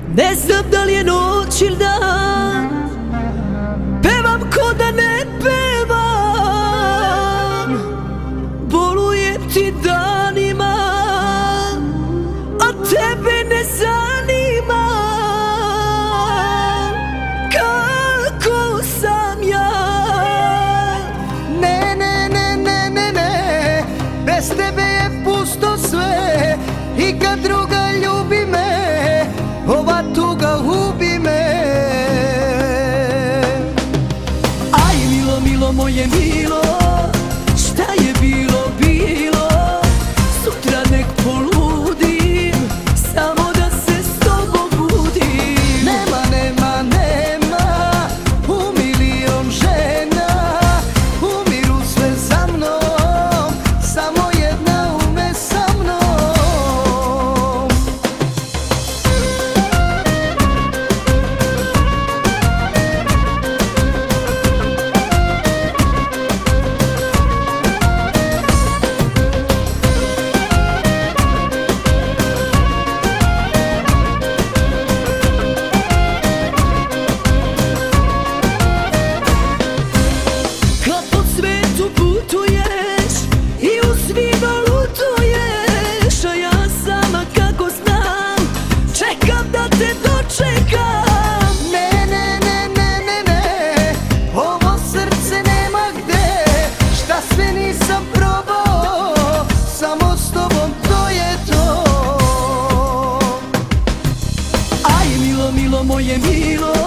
Ne znam da li je noć ili dan, pevam ko da ne pevam. Bolujem ti danima, a tebe ne zanima kako sam ja. Ne, ne, ne, ne, ne, ne, bez tebe je pusto sve. I kad druga ljubi me, ova tuga ubi me. Aj milo, milo, moje milo, šta je bilo, bilo. Sutra nek poludim, samo da se s tobom budim. Nema, nema, nema, u milion žena umiru sve za mnom, samo jedna ume sa mnom. Putuješ i u svima lutuješ, a ja sama kako znam čekam da te dočekam. Ne, ne, ne, ne, ne, ne, ovo srce nema gde, šta sve nisam probao, samo s tobom to je to. Aj milo, milo, moje milo,